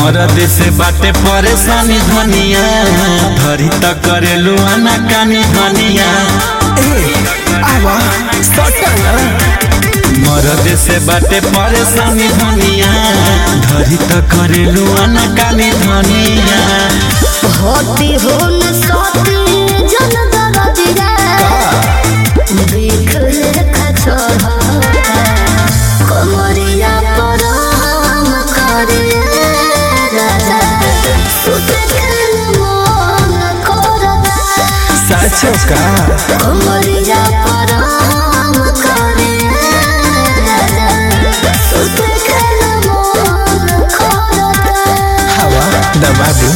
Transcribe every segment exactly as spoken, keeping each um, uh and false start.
मरद से बाटे परेशानी धनिया धरी त करेलू आना कानी धनिया मरद से बाटे परेशानी धनिया धरी त करेलू आना कानी धनिया होती हो न सोती जन दरदिया देख लेखा छोड़ा कमरिया पर हम करे राजा सुते मन करदा साचो का कमरिया पर हम करे राजा सुते मन करदा हवा दबा दू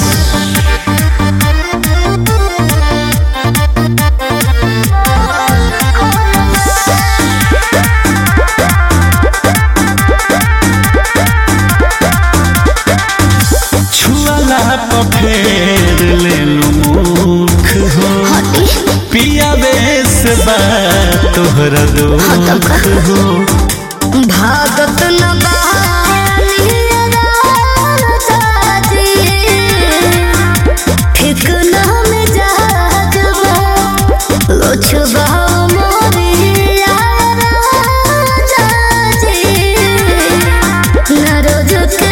फेर ले लू मुख हो पिया बेस बा तोहरा दुख हो भागत न ठीक न में जागबा लोचबा मोरिया जाजी न रोज के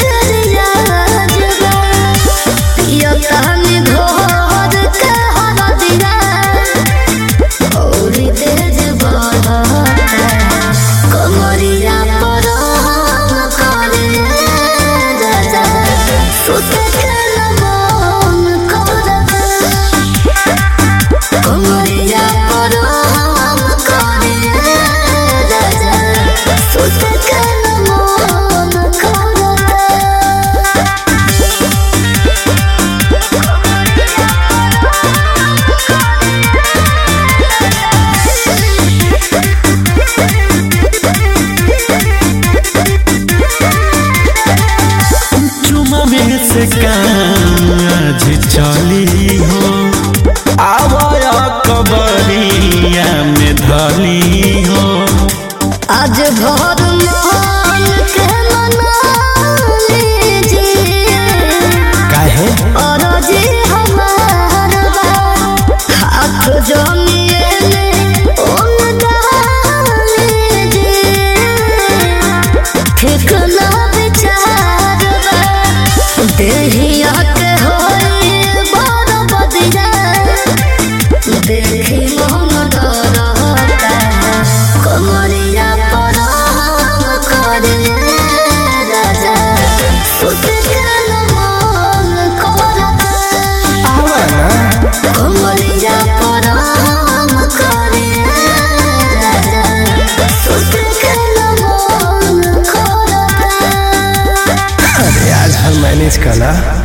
से काज चली हो आवाया कबरिया में धली हो आज भर मन के मना लीजिए काहे और जी हमार हाथ जमिए में ओन डालीजिए ठीक ना विचार देहिया के होई बड़ बदिया देखी मन डरता कमरिया पर हम करे राजा सुते मन करता कमरिया पर हम करे राजा सुते मन करता अरे आज हम मैनेज करा।